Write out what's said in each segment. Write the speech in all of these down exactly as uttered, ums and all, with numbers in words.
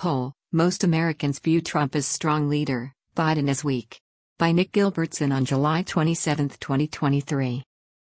Poll: Most Americans view Trump as strong leader, Biden as weak. By Nick Gilbertson on July twenty-seventh, twenty twenty-three.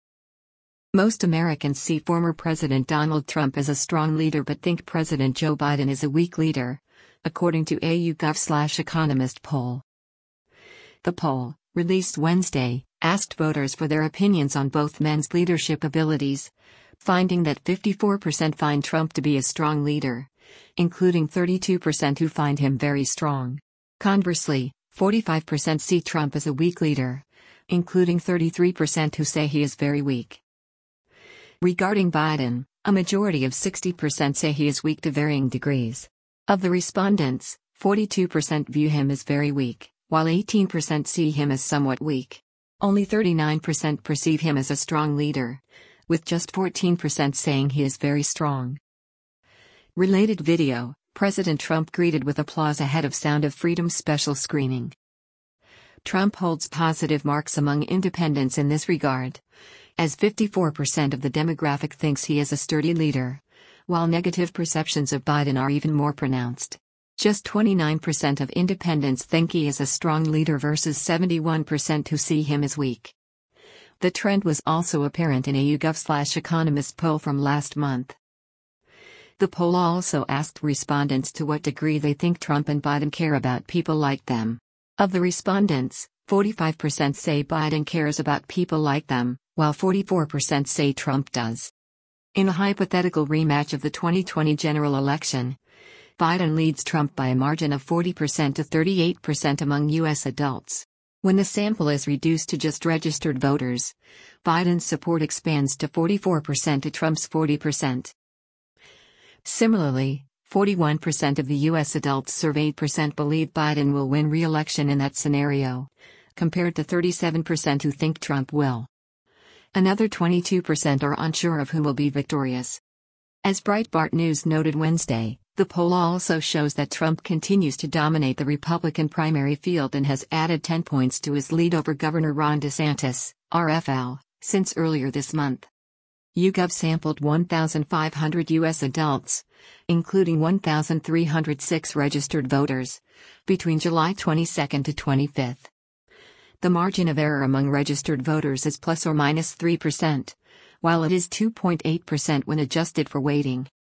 Most Americans see former President Donald Trump as a strong leader but think President Joe Biden is a weak leader, according to a YouGov Economist poll. The poll, released Wednesday, asked voters for their opinions on both men's leadership abilities, finding that fifty-four percent find Trump to be a strong leader, including thirty-two percent who find him very strong. Conversely, forty-five percent see Trump as a weak leader, including thirty-three percent who say he is very weak. Regarding Biden, a majority of sixty percent say he is weak to varying degrees. Of the respondents, forty-two percent view him as very weak, while eighteen percent see him as somewhat weak. Only thirty-nine percent perceive him as a strong leader, with just fourteen percent saying he is very strong. Related video: President Trump greeted with applause ahead of Sound of Freedom special screening. Trump holds positive marks among independents in this regard, as fifty-four percent of the demographic thinks he is a sturdy leader, while negative perceptions of Biden are even more pronounced. Just twenty-nine percent of independents think he is a strong leader versus seventy-one percent who see him as weak. The trend was also apparent in a YouGov Economist poll from last month. The poll also asked respondents to what degree they think Trump and Biden care about people like them. Of the respondents, forty-five percent say Biden cares about people like them, while forty-four percent say Trump does. In a hypothetical rematch of the twenty twenty general election, Biden leads Trump by a margin of forty percent to thirty-eight percent among U S adults. When the sample is reduced to just registered voters, Biden's support expands to forty-four percent to Trump's forty percent. Similarly, forty-one percent of the U S adults surveyed percent believe Biden will win re-election in that scenario, compared to thirty-seven percent who think Trump will. Another twenty-two percent are unsure of who will be victorious. As Breitbart News noted Wednesday, the poll also shows that Trump continues to dominate the Republican primary field and has added ten points to his lead over Governor Ron DeSantis, R F L, since earlier this month. YouGov sampled one thousand five hundred U S adults, including one thousand three hundred six registered voters, between July twenty-second to twenty-fifth. The margin of error among registered voters is plus or minus three percent, while it is two point eight percent when adjusted for weighting.